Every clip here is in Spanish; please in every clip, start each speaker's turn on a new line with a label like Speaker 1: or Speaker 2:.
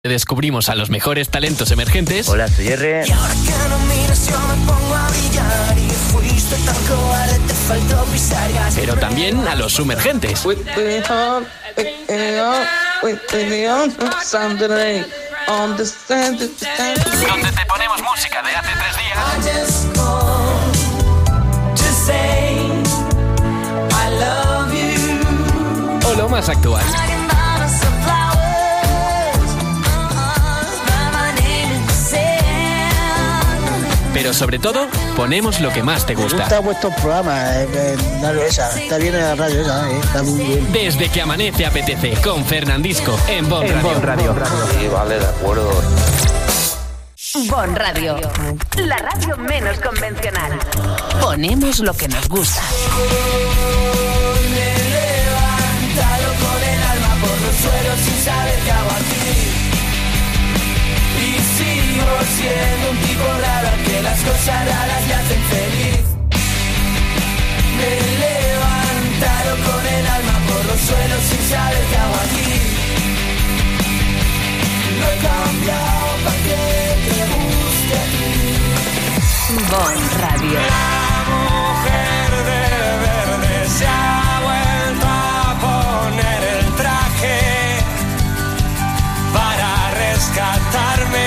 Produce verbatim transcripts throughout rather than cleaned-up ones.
Speaker 1: Descubrimos a los mejores talentos emergentes.
Speaker 2: Hola, soy R.
Speaker 3: Y ahora que no miras yo me pongo a brillar. Y fuiste tan cobarde, te faltó pisar gas.
Speaker 1: Pero también a los sumergentes.
Speaker 4: Donde te
Speaker 1: ponemos música de hace tres días. O lo más actual. Pero sobre todo, ponemos lo que más te gusta.
Speaker 5: Me gusta vuestro programa, eh, eh, dale esa, está bien en la radio esa, eh, está muy bien.
Speaker 1: Desde que amanece apetece, con Fernandisco, en Bon Radio.
Speaker 2: Bon Radio. Sí, vale, de acuerdo.
Speaker 6: Bon Radio, la radio menos convencional. Ponemos lo que nos gusta.
Speaker 3: Me levantado con el alma por los suelos sin saber qué hago aquí. Y sigo siendo un tipo raro al que las cosas raras le hacen feliz. Me he levantado con el alma por los suelos sin saber qué hago aquí. Lo he cambiado para que te guste a ti.
Speaker 6: Bon Radio.
Speaker 3: La mujer de verde se ha vuelto a poner el traje para rescatarme.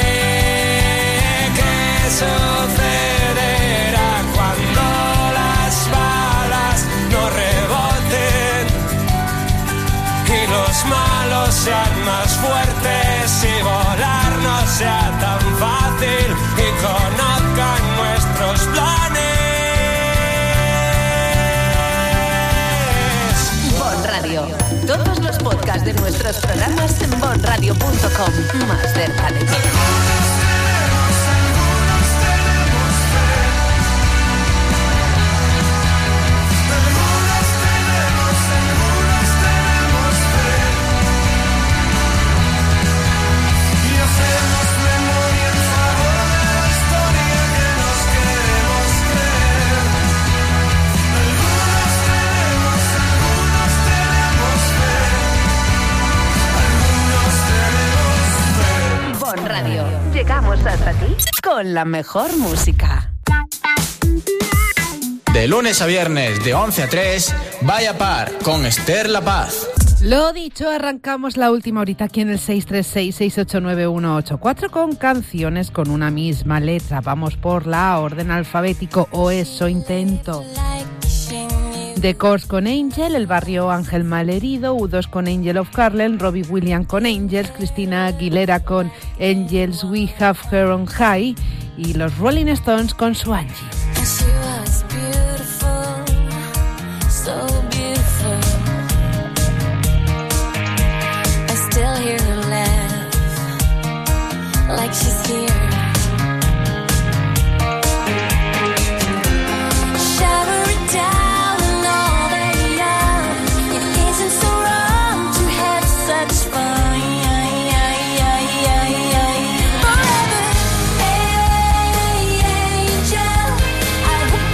Speaker 3: ¿Qué sucederá cuando las balas no reboten y los malos sean más fuertes y volar no sea tan fácil y conozcan nuestros planes?
Speaker 6: Bon Radio. Todos los podcasts de nuestros programas en bon radio punto com. Más cerca de ti. Radio. Llegamos hasta ti con la mejor música.
Speaker 7: De lunes a viernes, de once a tres, Vaya Par, con Esther La Paz.
Speaker 8: Lo dicho, arrancamos la última horita aquí en el seis tres seis, seis ocho nueve, uno ocho cuatro con canciones con una misma letra. Vamos por la orden alfabético, o eso intento. The Course con Angel, El Barrio Ángel Malherido, U dos con Angel of Harlem, Robbie Williams con Angels, Cristina Aguilera con Angels, We Have Her on High y los Rolling Stones con Swanji.
Speaker 3: I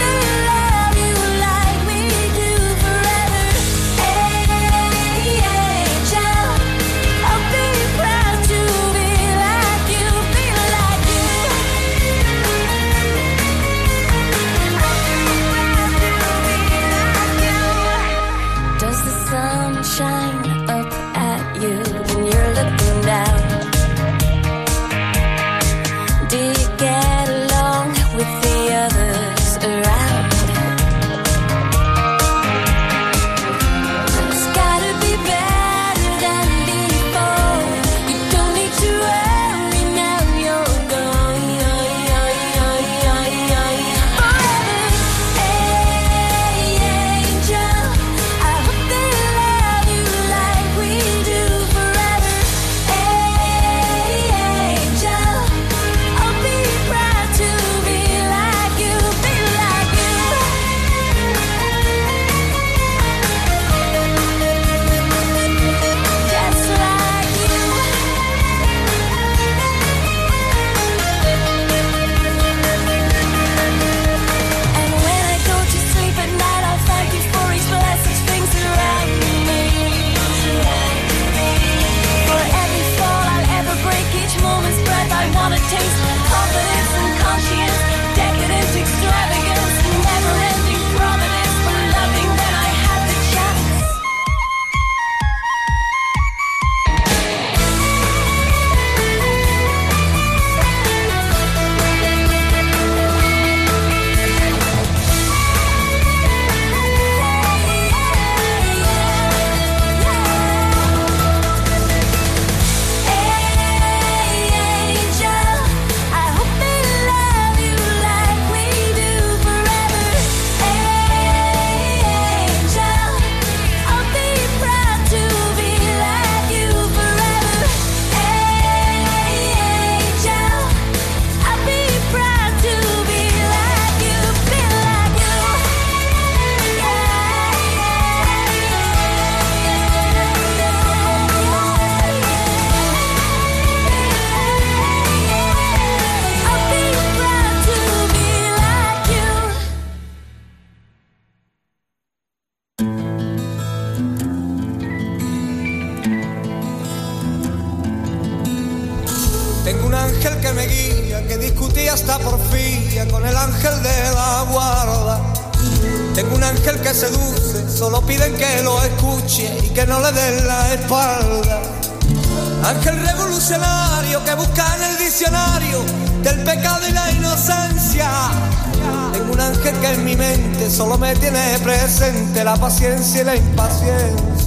Speaker 4: Tengo un ángel que me guía, que discutía hasta porfía con el ángel de la guarda. Tengo un ángel que seduce, solo piden que lo escuche y que no le den la espalda. Ángel revolucionario que busca en el diccionario del pecado y la inocencia. Tengo un ángel que en mi mente solo me tiene presente la paciencia y la impaciencia.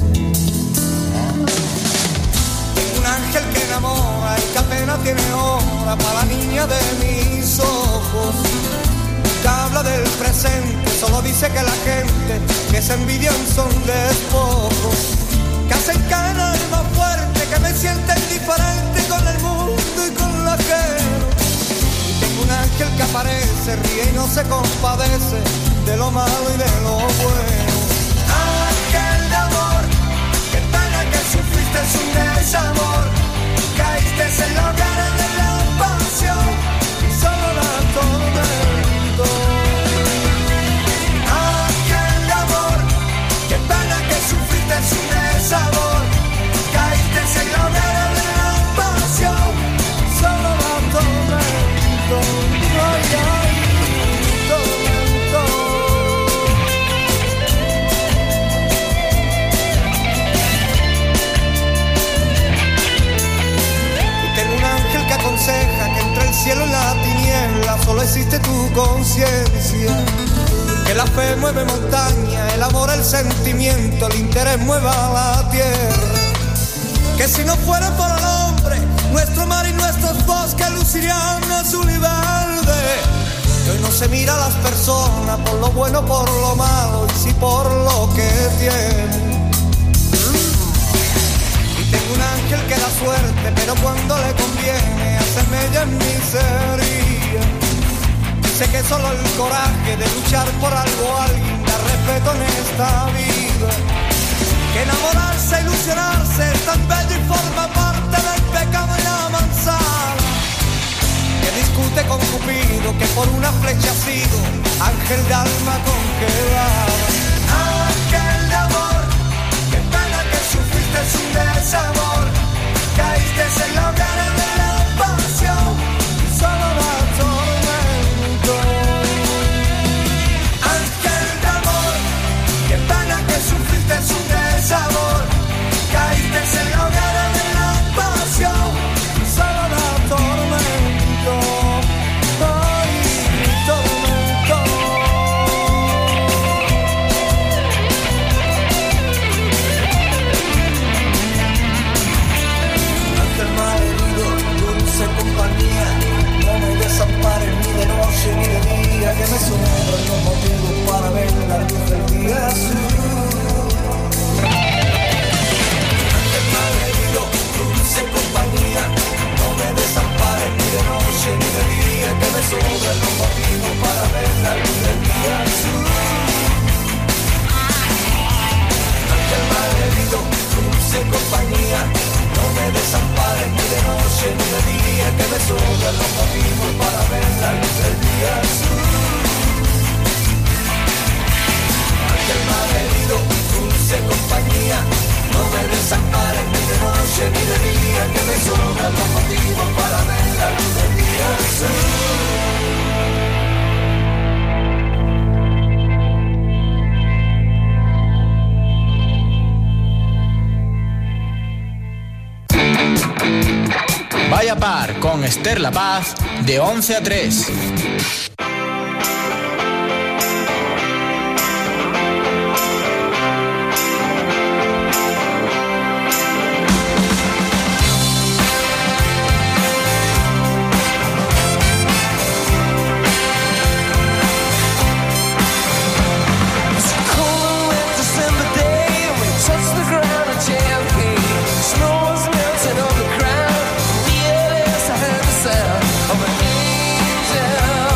Speaker 4: Tengo un ángel que enamora y que apenas tiene hora para la niña de mis ojos. Nunca habla del presente, solo dice que la gente que se envidian son despojos. Que hacen cada alma fuerte, que me siente indiferente con el mundo y con la gente. Y tengo un ángel que aparece, ríe y no se compadece de lo malo y de lo bueno. Ángel de amor, qué pena que sufriste un desamor. Caíste en la hoguera de la pasión y solo la tormento. Ángel de amor, qué pena que sufriste un desamor. Caíste en la hoguera de la pasión, solo la tormento. Ay, ay, tormento. Y tengo un ángel que aconseja que entre el cielo y la tiniebla solo existe tu conciencia. Que la fe mueve montaña, el amor, el sentimiento, el interés mueva la tierra. Que si no fuera por el hombre, nuestro mar y nuestros bosques lucirían azul y verde. Que hoy no se mira a las personas por lo bueno, por lo malo y sí por lo que tienen. Y tengo un ángel que da suerte, pero cuando le conviene hace mella en miseria. Sé que solo el coraje de luchar por algo, alguien da respeto en esta vida. Que enamorarse, ilusionarse es tan bello y forma parte del pecado y la manzana. Que discute con Cupido, que por una flecha ha sido ángel de alma congelada. Ángel de amor, qué pena que sufriste un desamor. Caíste en la hoguera de la pasión, solo la tormento. Ángel de amor, qué pena que sufriste un desamor. Caíste en la hoguera de la pasión, solo la tormento. Ay, tormento. Ángel malherido, dulce compañía, no me desampares ni de noche ni de día, que me sobran los motivos para ver la luz del día azul. Ángel malherido, dulce compañía, no me desampares ni de noche ni de día, que me sobran los motivos para ver la luz del día azul. Ángel malherido, dulce compañía, no me desampares ni de noche ni de día, que me sobran los motivos para ver la luz del día azul. Ángel malherido, dulce compañía, no me desampares ni de noche ni de día, que me sobran los motivos para ver la luz del día azul.
Speaker 7: Vaya par con Esther La Paz de once a tres.
Speaker 3: Of an angel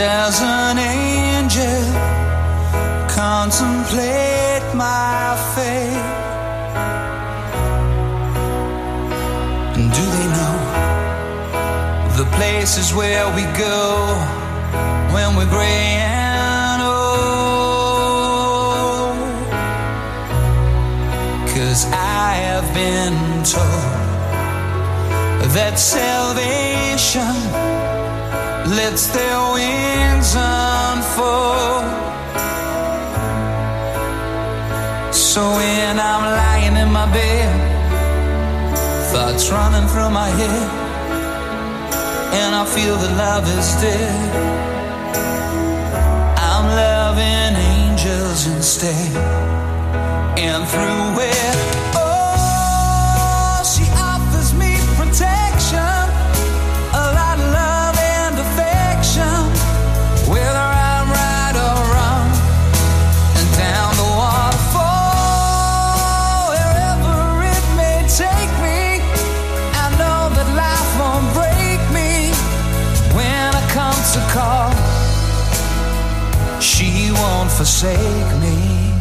Speaker 9: as an angel contemplate my fate. And do they know the places where we go when we're gray and old? 'Cause I have been told that salvation lets their wings unfold. So when I'm lying in my bed, thoughts running through my head, and I feel that love is dead, I'm loving angels instead. And through it, oh, she offers me protection, a lot of love and affection, whether I'm right or wrong, and down the waterfall, wherever it may take me, I know that life won't break me when I come to call. She won't forsake me.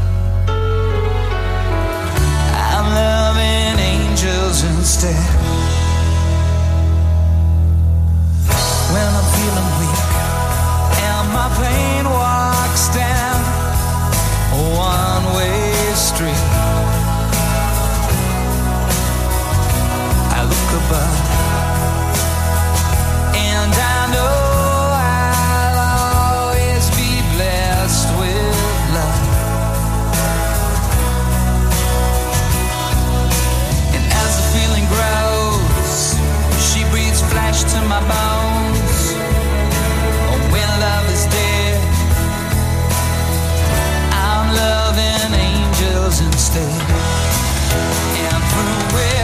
Speaker 9: I'm loving angels instead. When I'm feeling weak and my pain walks down a one-way street, I look above and I know I'll always be blessed with love. And as the feeling grows, she breathes flesh to my bones. When love is dead, I'm loving angels instead. And through it,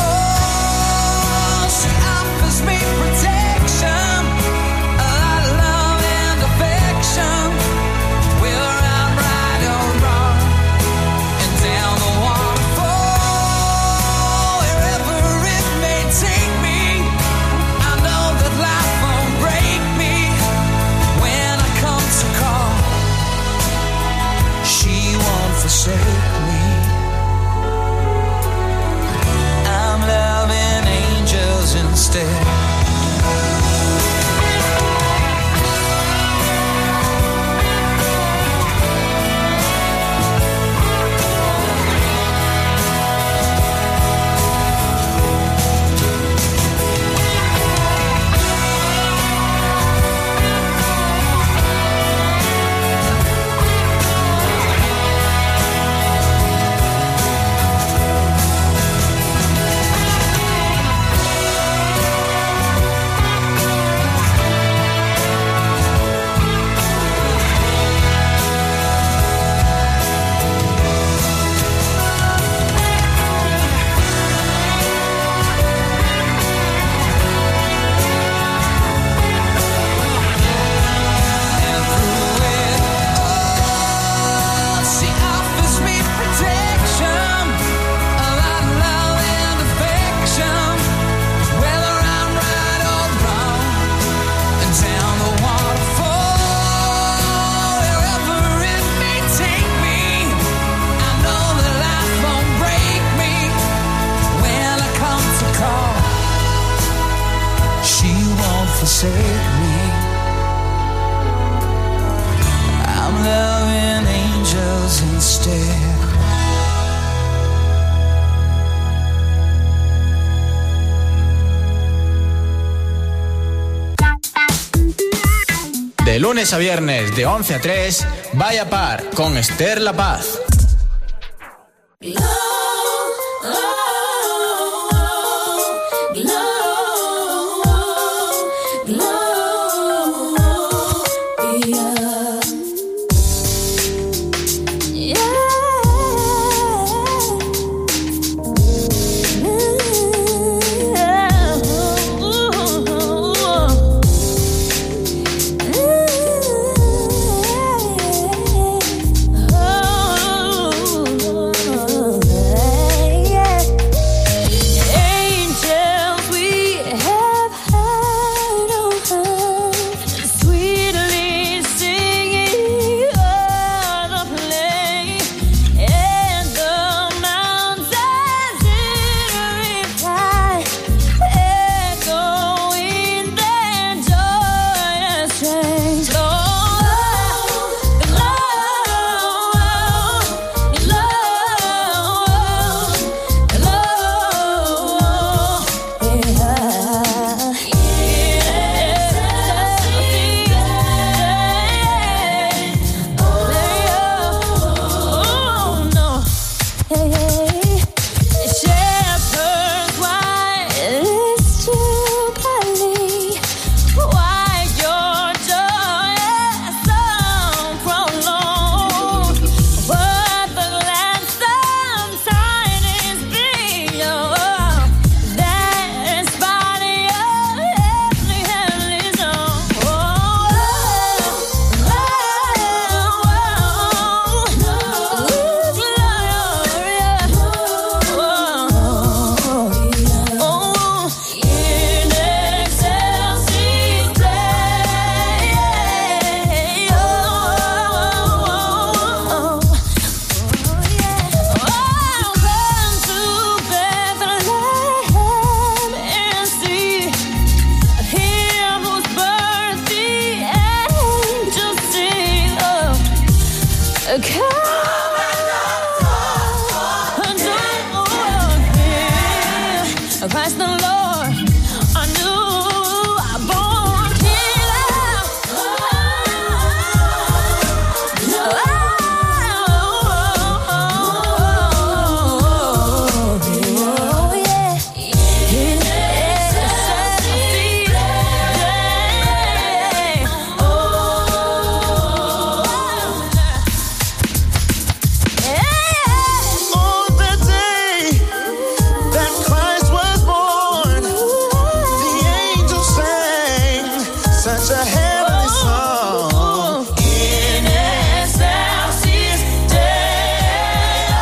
Speaker 9: oh, she offers me protection, a lot of love and affection, whether I'm right or wrong, and down the waterfall, wherever it may take me, I know that life won't break me when I come to call. She won't forsake me. I'm loving angels instead. Forsake me. I'm loving angels instead.
Speaker 7: De lunes a viernes de once a tres, Vaya Par con Esther La Paz.
Speaker 10: Oh
Speaker 9: Christ the Lord, I knew I born killer. Oh, yeah.
Speaker 10: On the day that Christ was born, the angels sang such a heavenly song. In excelsis Deo.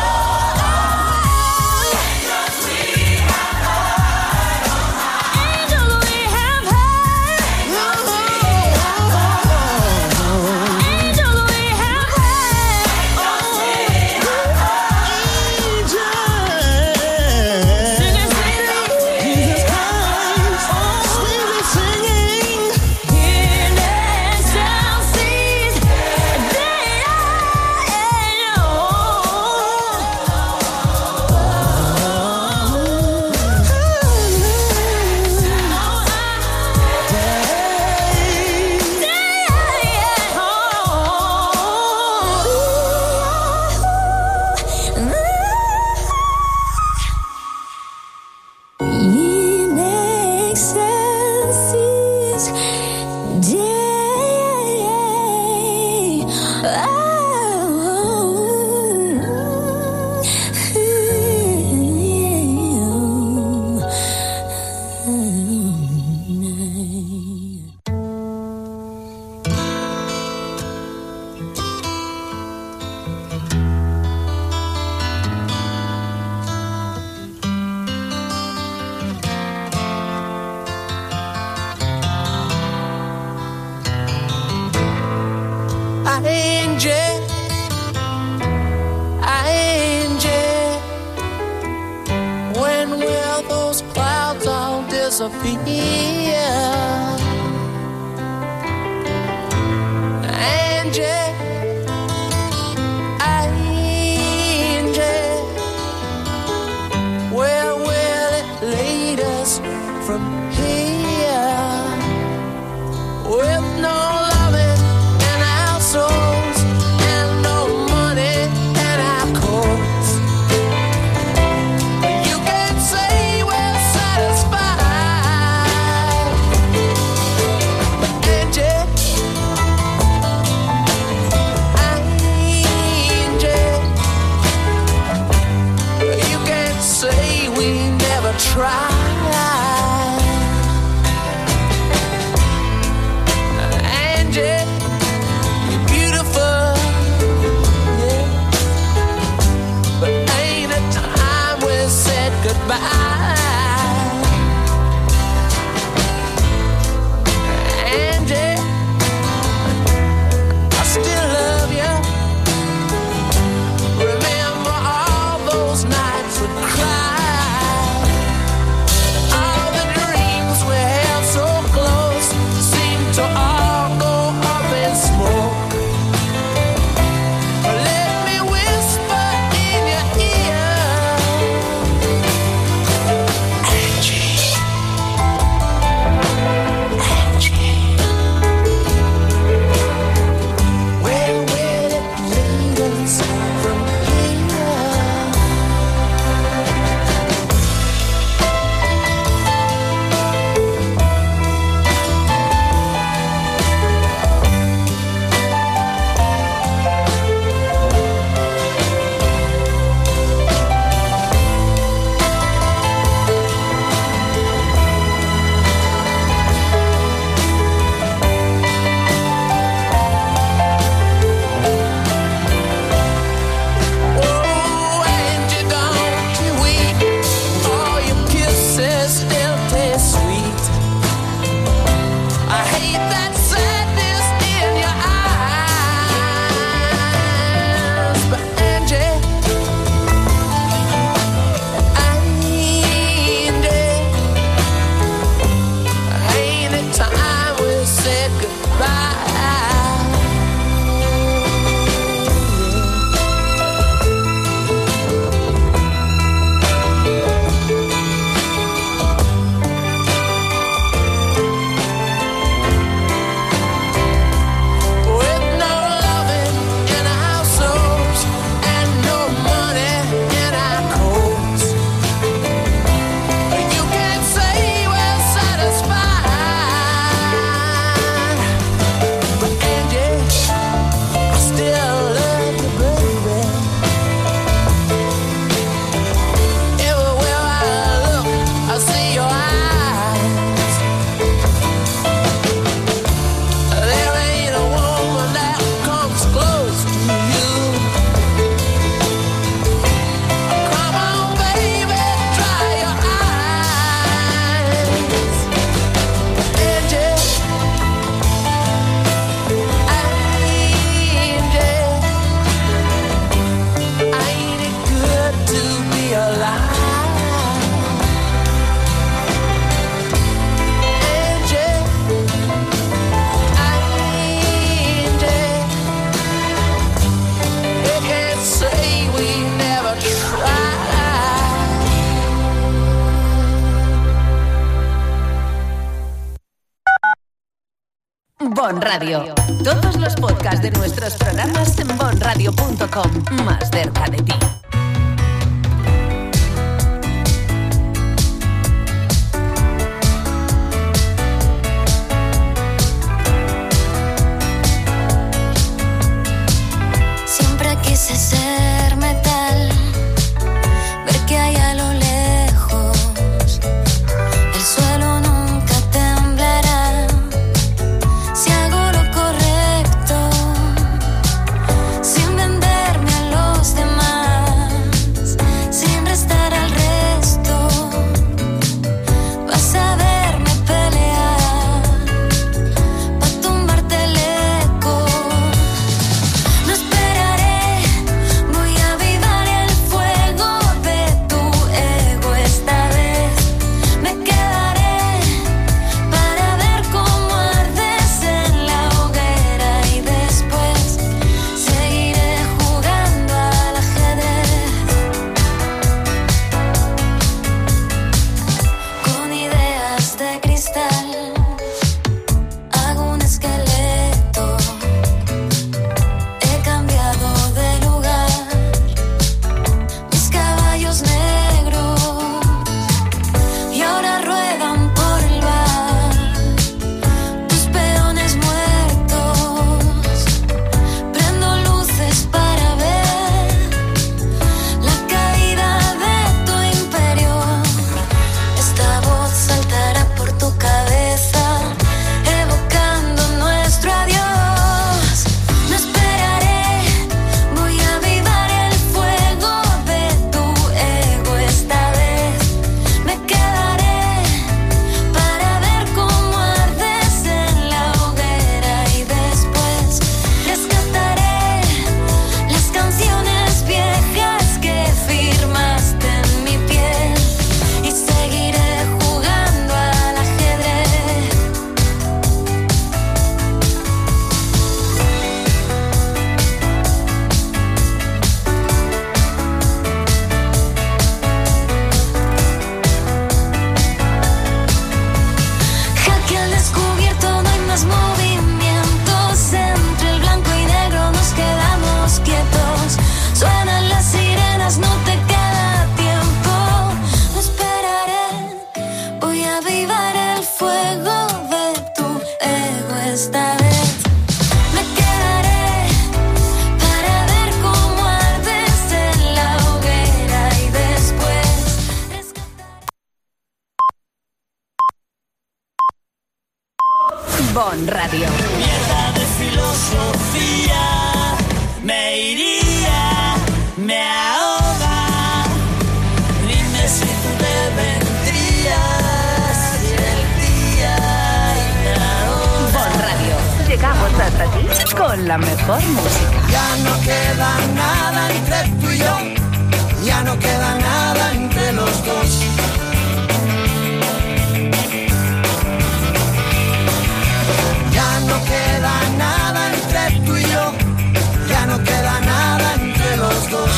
Speaker 10: Angels we have heard on high. Angels we have heard. Angels we have Angel, angel, when will those clouds all disappear? Angel, angel, where will it lead us from here? With no loving in our souls and no money in our coats, you can't say we're satisfied. But angel,
Speaker 6: Bon Radio. Todos los podcasts de nuestros programas en bon radio punto com. Más cerca de ti.
Speaker 11: Siempre quise ser metal, ver que hay a lo lejos. El suelo nunca temblará si hago lo correcto, sin venderme a los demás, sin restar al resto. Vas a verme pelear pa' tumbarte el eco. No esperaré, voy a avivar el fuego de tu ego esta vez. Me quedaré para ver cómo ardes en la hoguera y después seguiré jugando al ajedrez con ideas de cristal. Hago un esqueleto, he cambiado de lugar, mis caballos negros y ahora ruedan por el bar. Tus peones muertos, prendo luces para ver la caída de tu imperio. Esta voz saltará por tu cabeza, evocando nuestro adiós. No esperaré, voy a avivar el fuego de tu ego esta vez. Me quedaré para ver cómo ardes en la hoguera y después rescataré las canciones viejas que firmaste en mi piel y seguiré jugando al ajedrez. Jaque al descubierto, no hay más movimientos. Entre el blanco y negro nos quedamos quietos. Suenan las sirenas, no te queda tiempo. No esperaré, voy a avivar el fuego de tu ego esta vez. Me quedaré para ver cómo ardes en la hoguera y después rescatar.
Speaker 6: Bon Radio.
Speaker 3: Mierda de filosofía, me iría, me ahoga. Dime si tú te vendrías y el día y me ahoga.
Speaker 6: Bon Radio. Llegamos hasta ti con la mejor música.
Speaker 4: Ya no queda nada entre tú y yo, ya no queda nada entre los dos. Ya no queda nada entre tú y yo, ya no queda nada entre los dos.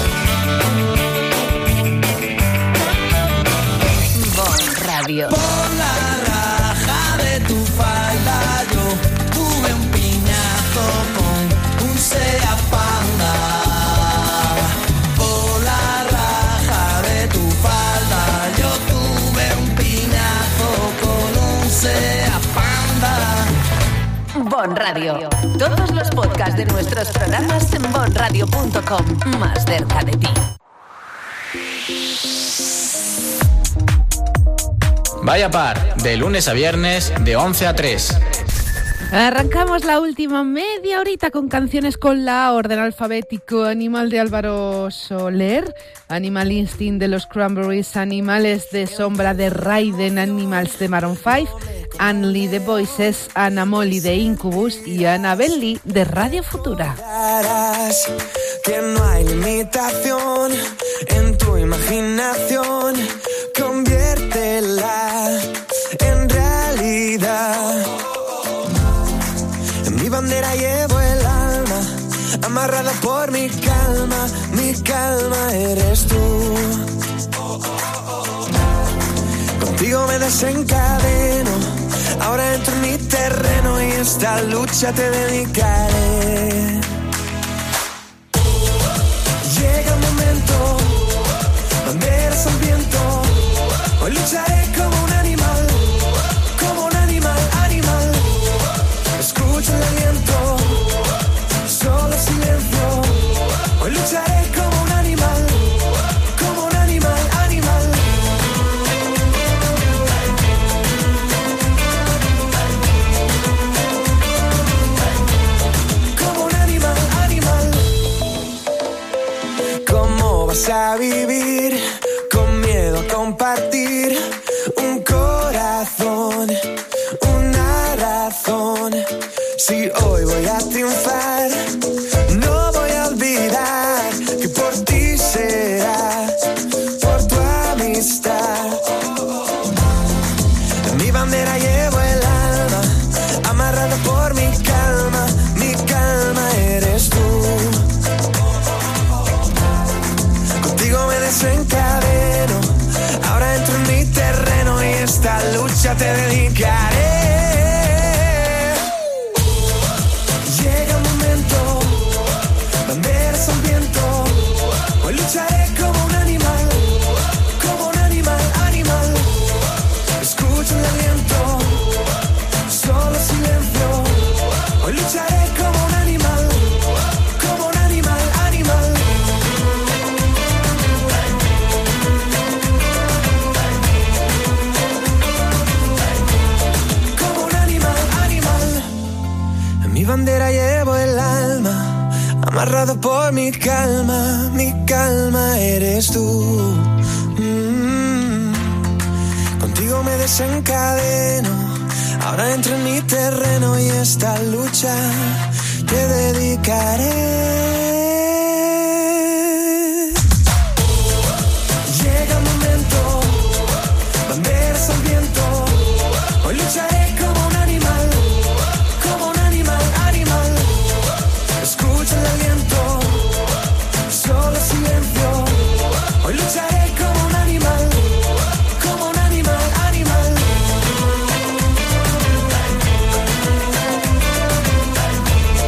Speaker 6: Bon Radio.
Speaker 3: Por la raja de tu falda yo tuve un piñazo con un Seat Panda. Por la raja de tu falda yo tuve un piñazo con un Seat Panda.
Speaker 6: Bon Radio. Todos los podcasts de nuestros programas en bon radio punto com. Más cerca de ti.
Speaker 7: Vaya Par, de lunes a viernes, de once a tres.
Speaker 8: Arrancamos la última media horita con canciones con la orden alfabético: Animal de Álvaro Soler, Animal Instinct de los Cranberries, Animales de Sombra de Raiden, Animals de Maroon cinco, Anly de Voices, Ana Molly de Incubus y Annabelle de Radio Futura.
Speaker 12: Que no hay limitación en tu imaginación, conviértela en realidad. En mi bandera llevo el alma, amarrada por mi calma, mi calma eres tú. Contigo me desencadeno, Ahora entro en mi terreno y esta lucha te dedicaré. Llega el momento, banderas al viento. Hoy lucharé como un animal, como un animal, animal. Escucho el aliento, solo silencio. Hoy lucharé como un animal, como un animal, animal. Como un animal, animal. ¿Cómo vas a vivir con miedo a compartir un corazón, una razón? Si hoy voy a triunfar, no voy a olvidar que por ti será, por tu amistad. En mi bandera llevo el alma, amarrada por mi calma, mi calma eres tú. Contigo me desencadeno, ahora entro en mi terreno y esta lucha te dedicaré. Llega el momento, banderas al viento. Hoy lucharé como un animal, como un animal, animal. Escucho el aliento, solo silencio. Hoy lucharé como un animal, como un animal, animal. Como un animal, animal. En mi bandera llevo el alma, amarrado por mi calma, mi calma eres tú. Mm. Contigo me desencadeno, ahora entro en mi terreno y esta lucha te dedicaré. Llega el momento, banderas al viento. Hoy lucharé como un animal, como un animal, animal. Escucho el aliento, solo silencio. Hoy lucharé como un animal, como un animal, animal.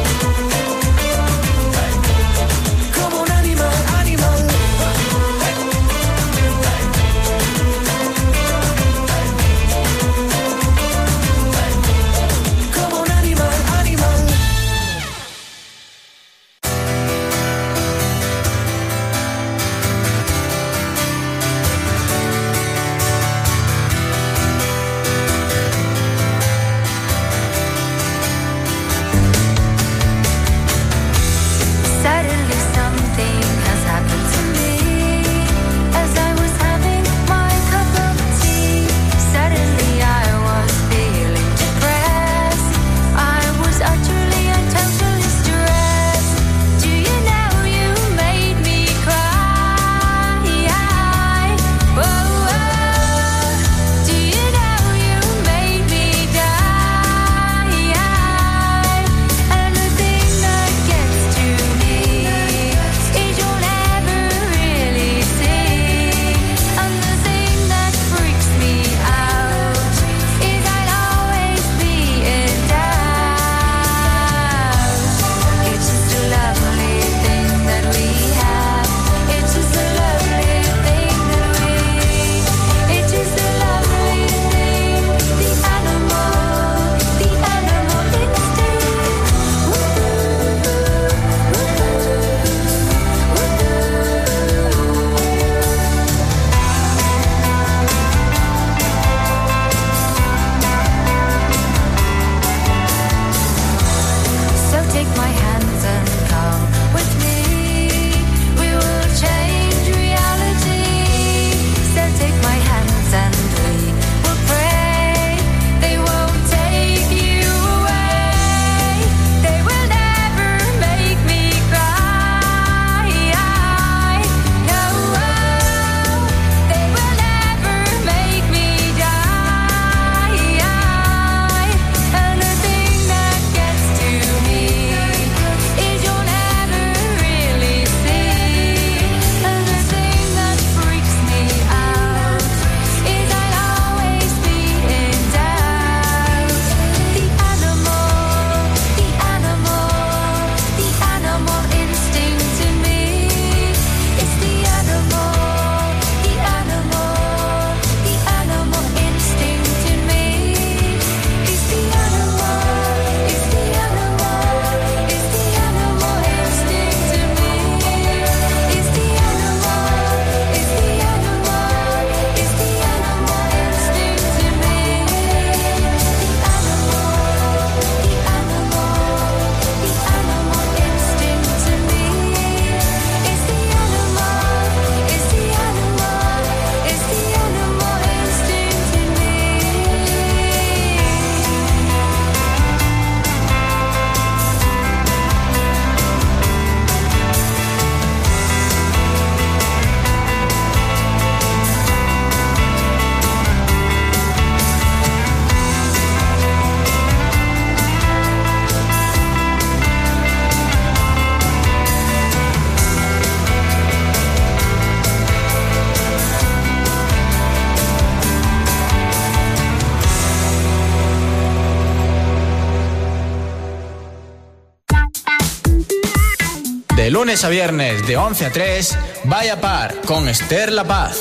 Speaker 7: De lunes a viernes de once a tres, Vaya Par con Esther La Paz.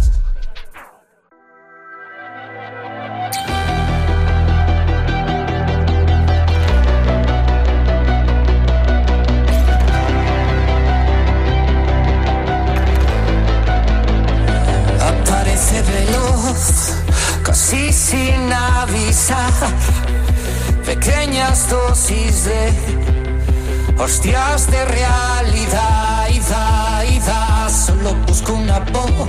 Speaker 10: Aparece veloz, casi sin avisar, pequeñas dosis de hostias de realidad y da, y da. Solo busco una voz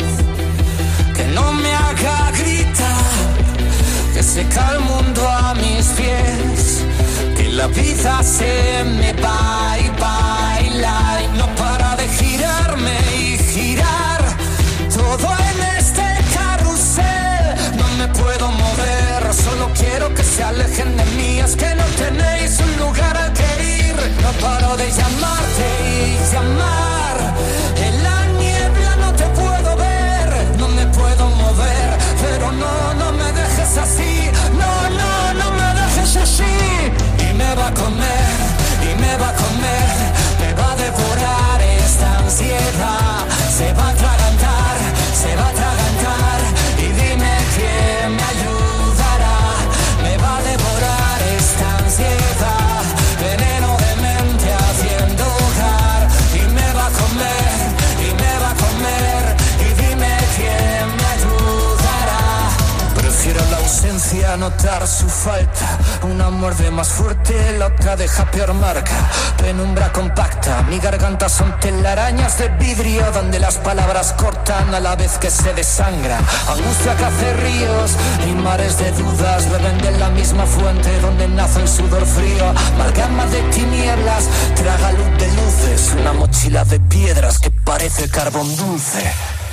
Speaker 10: que no me haga gritar, que seca el mundo a mis pies, que la vida se me va y baila y no para de girarme y girar. Todo en este carrusel, no me puedo mover, solo quiero que se alejen de mí. Es que no tenéis un lugar al que ir, no paro de llamarte y llamar. En la niebla no te puedo ver, no me puedo mover, pero no, no me dejes así, no, no, no me dejes así. Y me va a comer, y me va a comer, me va a devorar esta ansiedad. Se va a atragantar, se va a atragantar, y dime quién me ayudará. Me va a devorar esta ansiedad, veneno de mente haciendo hogar. Y me va a comer, y me va a comer, y dime quién me ayudará. Prefiero la ausencia a notar su falta. Una muerde más fuerte, la otra deja peor marca. Penumbra compacta, mi garganta son telarañas de vidrio donde las palabras cortan a la vez que se desangran. Angustia que hace ríos y mares de dudas beben de la misma fuente donde nace el sudor frío. Amalgama de tinieblas, traga luz de luces, una mochila de piedras que parece carbón dulce.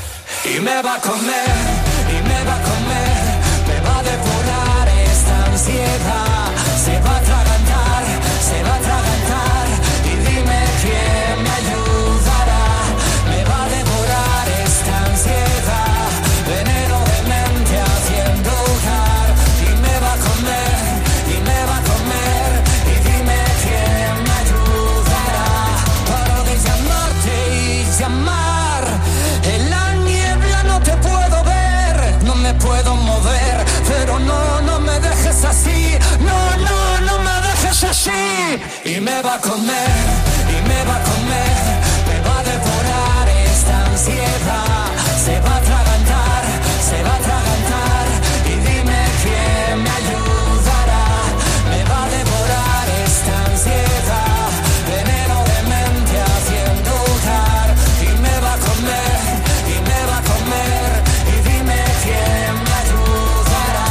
Speaker 10: Y me va a comer, y me va a comer, me va a devorar esta ansiedad. Se va a atragantar, se va a atragantar, y dime quién me ayudará. Me va a devorar esta ansiedad, veneno de mente haciendo hogar. Y me va a comer, y me va a comer, y dime quién me ayudará. Paro de llamarte y llamar. En la niebla no te puedo ver, no me puedo mover, pero no, no me dejes así, no, no, no me dejes así. Y me va a comer, y me va a comer, me va a devorar esta ansiedad. Se va a atragantar, se va a atragantar, y dime quién me ayudará. Me va a devorar esta ansiedad, veneno de mente haciendo hogar. Y me va a comer, y me va a comer, y dime quién me ayudará.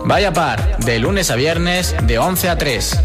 Speaker 7: Vaya Par, de lunes a viernes, de once a tres.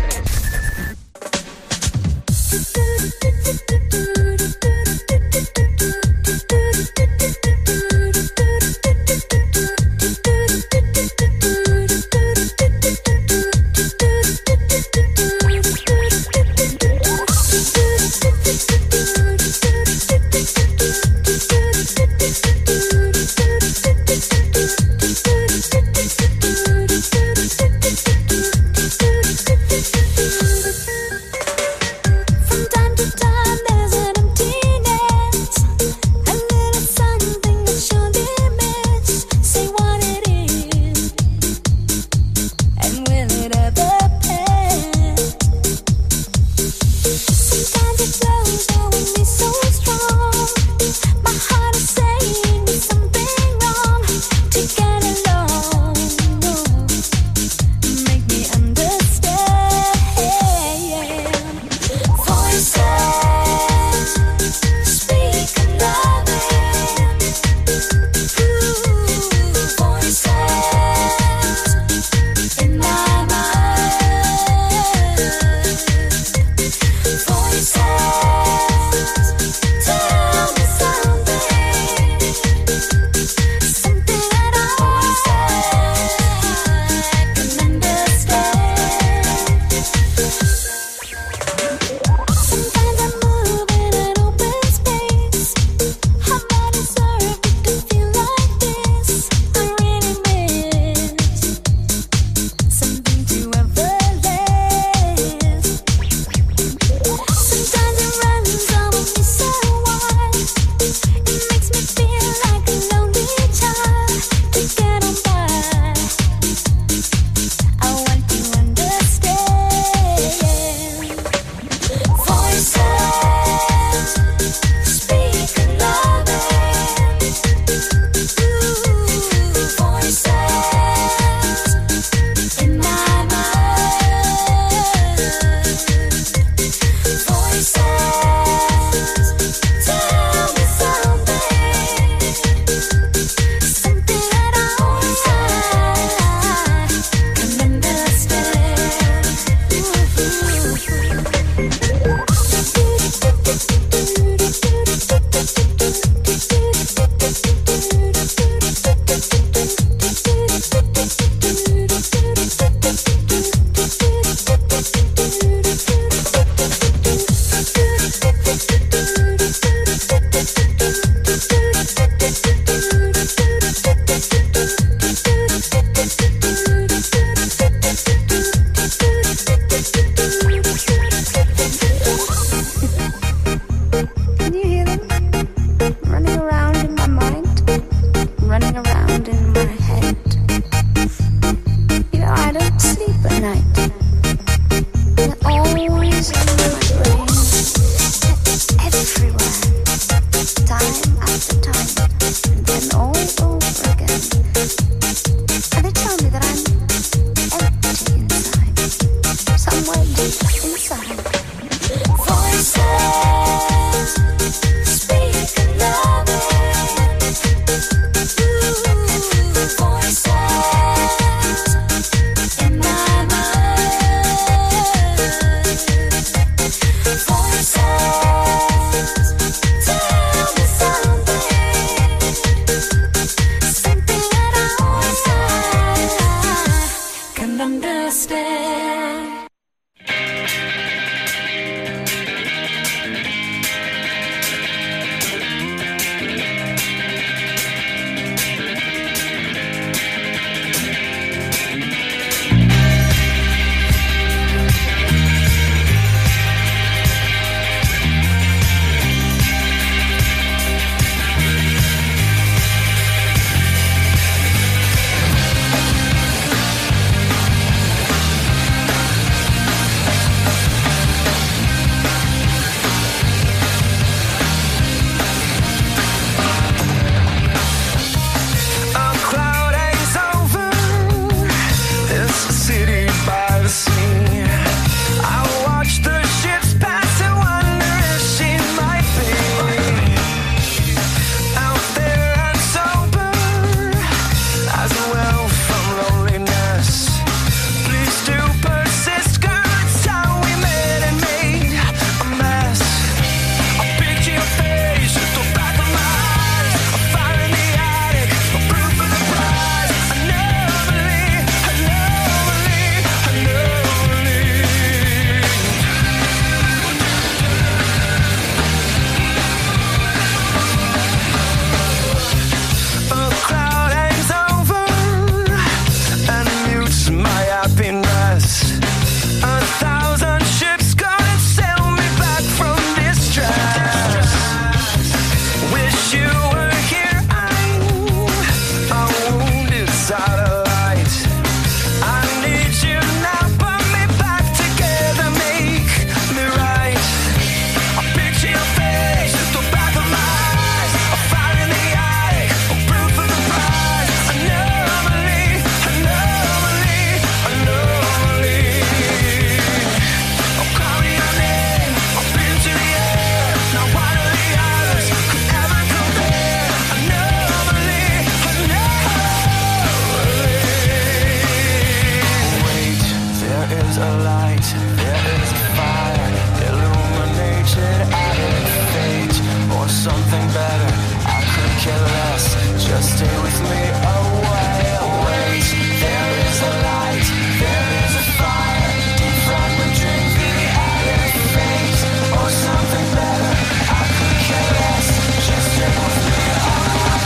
Speaker 12: light, there is a fire, illuminated out of fate, or something better, I could care less, just stay with me a while. Wait, there is a light, there is a fire, defragmenting the out of fate, or something better, I could care less, just stay with me a while.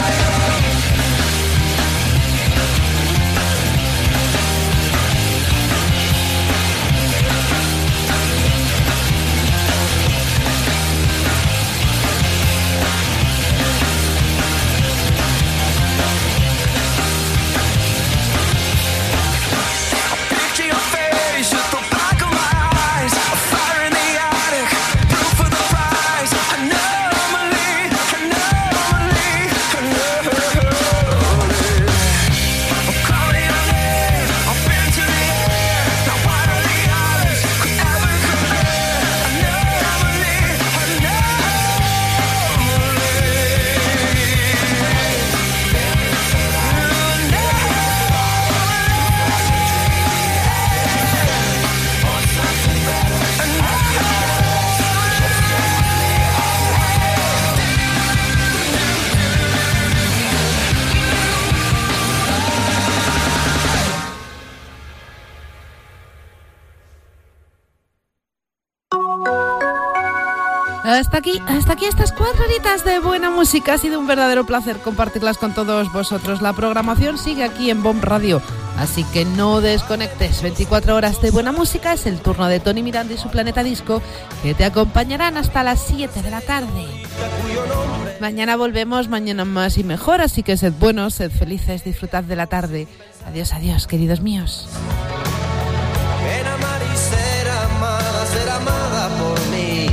Speaker 8: Hasta aquí, hasta aquí estas cuatro horitas de buena música. Ha sido un verdadero placer compartirlas con todos vosotros. La programación sigue aquí en Bomb Radio, así que no desconectes. veinticuatro horas de buena música. Es el turno de Tony Miranda y su Planeta Disco, que te acompañarán hasta las siete de la tarde. Mañana volvemos, mañana más y mejor, así que sed buenos, sed felices, disfrutad de la tarde. Adiós, adiós, queridos míos.
Speaker 4: Era amar y ser amada, ser amada por mí.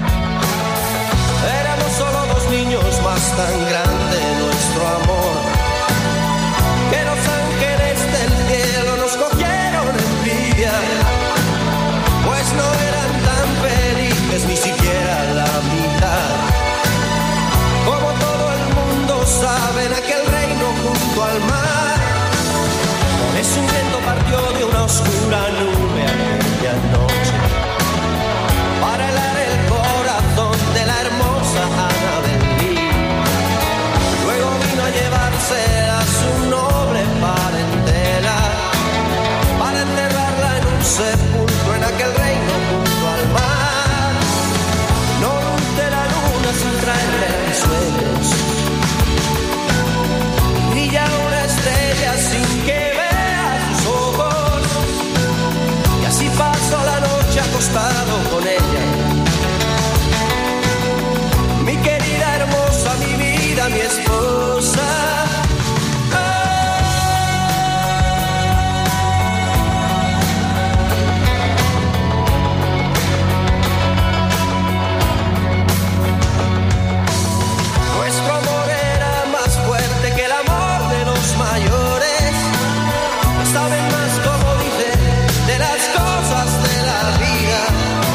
Speaker 4: Éramos solo dos niños, más tan grande nuestro amor, que los ángeles del cielo nos cogieron envidia, pues no eran tan felices, ni siquiera la mitad. Como todo el mundo sabe, en aquel reino junto al mar, por eso un viento partió de una oscura nube aquella noche, para helar el corazón de la hermosa Annabel Lee. Luego vino a llevarse a su noble parentela, para enterrarla en un sepulcro en aquel reino junto al mar. No lute la luna sin traerle mis sueños, brilla una estrella sin que vea sus ojos, y así paso la noche acostado con ella. Mi querida, hermosa, mi vida, mi esposa. Nuestro amor era más fuerte que el amor de los mayores. No saben más, como dicen, de las cosas de la vida.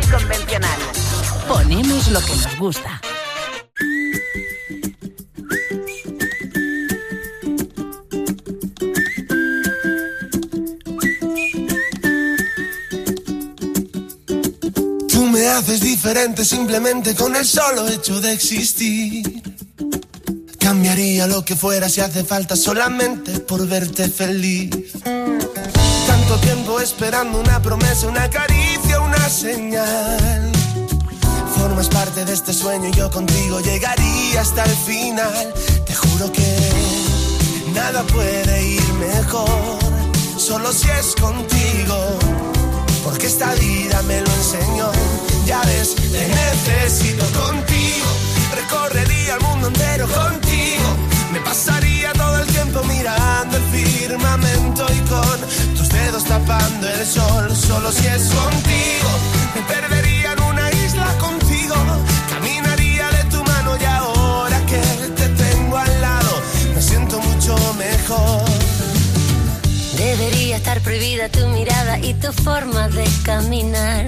Speaker 6: convencional. Ponemos lo que nos gusta.
Speaker 12: Tú me haces diferente simplemente con el solo hecho de existir. Cambiaría lo que fuera si hace falta solamente por verte feliz. Tanto tiempo esperando una promesa, una caricia, una señal. Formas parte de este sueño y yo contigo llegaría hasta el final. Te juro que nada puede ir mejor, solo si es contigo, porque esta vida me lo enseñó. Ya ves, te necesito contigo. Recorrería el mundo entero contigo. Me pasaría todo el tiempo mirando el firmamento y con tus dedos tapando el sol. Solo si es contigo. Me perdería en una isla contigo. Caminaría de tu mano y ahora que te tengo al lado me siento mucho mejor.
Speaker 11: Debería estar prohibida tu mirada y tu forma de caminar.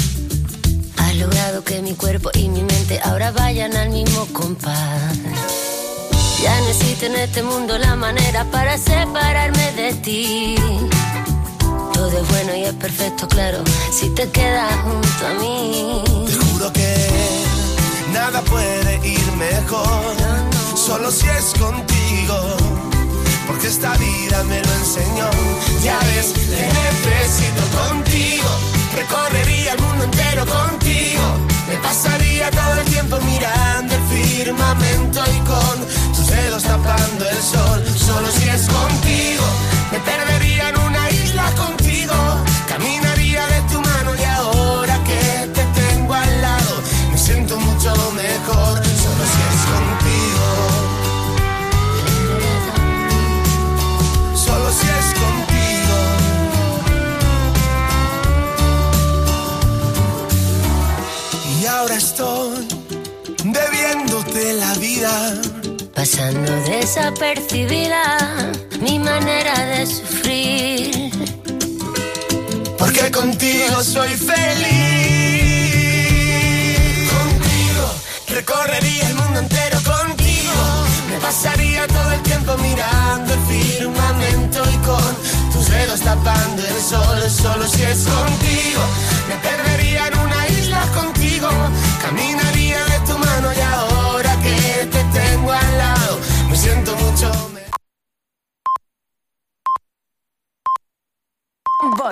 Speaker 11: Has logrado que mi cuerpo y mi mente ahora vayan al mismo compás. Ya no existe en este mundo la manera para separarme de ti. Todo es bueno y es perfecto, claro, si te quedas junto a mí.
Speaker 12: Te juro que nada puede ir mejor, solo si es contigo, porque esta vida me lo enseñó. Ya ves, te necesito contigo. Recorrería el mundo entero contigo. Me pasaría todo el tiempo mirando el firmamento y con tus dedos tapando el sol. Solo si es contigo. Me perdería en una isla contigo. Caminaría de tu mano y ahora que te tengo al lado me siento mucho mejor. Solo si es contigo. Solo si es contigo. Y ahora estoy bebiéndote la vida,
Speaker 11: pasando desapercibida mi manera de sufrir.
Speaker 12: Porque contigo soy feliz. Contigo recorrería el mundo entero contigo. Me pasaría todo el tiempo mirando el firmamento y con tus dedos tapando el sol. Solo si es contigo.